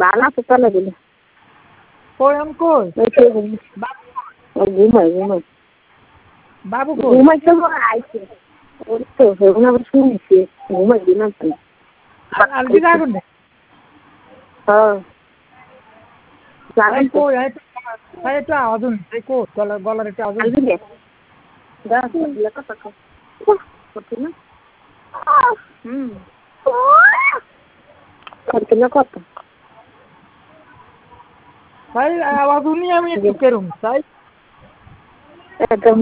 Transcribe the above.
বালা তো তলে দিলে কই আমি কই ঘুমাই বাবু কই ঘুমাই তো আইছে ওর তো এখন আবার শুনছি ঘুমাই দিলাম তো আর দিকে আগুন দে হ্যাঁ ভাই কই ভাই একটু আওয়াজ হচ্ছে কই গলার একটু আওয়াজ আলবি দে দা কথা করতে না করতে না কত ভাই আওয়াজ শুনি আমি একটু কেরম তাই একদম